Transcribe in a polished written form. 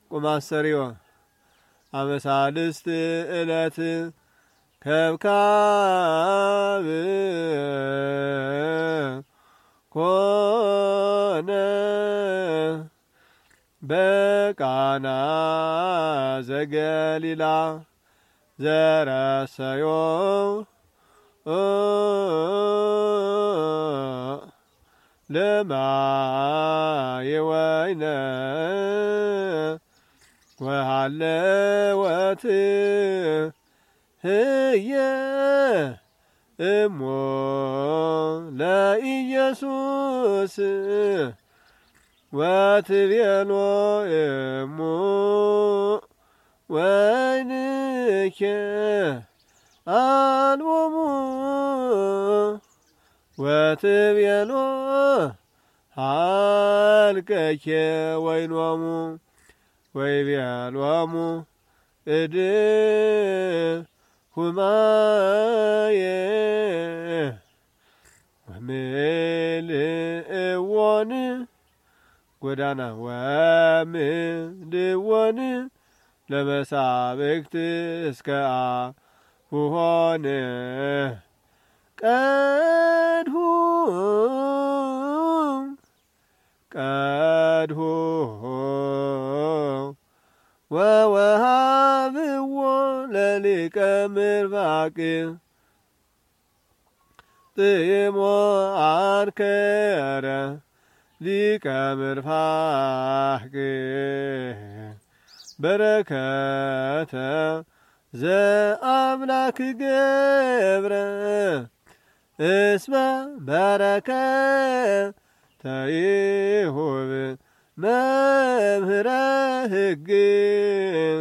ቁማሰሪዮ አመሳልስት እለት ከብካብ ኮነ በቃና ዘገሊላ ዘረሰዮ ለማየ ወይነ ወሃለወት ህየ እሞ ለኢየሱስ ወትቤሎ እሙ ወይንኬ አልቦሙ ወትቤሎ ሃልከኬ ወይኖሙ ወይቤሎሙ እድ ሁማየ ወምልእዎን ጎዳና ወምልእዎን ለመሳብክት እስከ አሁሆን ቀድሁ ወወሃብዎ ለሊቀ ምርባቅ ጥሞ አንከረ ሊቀ ምርባቅ በረከተ ዘአምላክ ገብረ እስመ በረከተ ይሁብ መምህረ ሕግ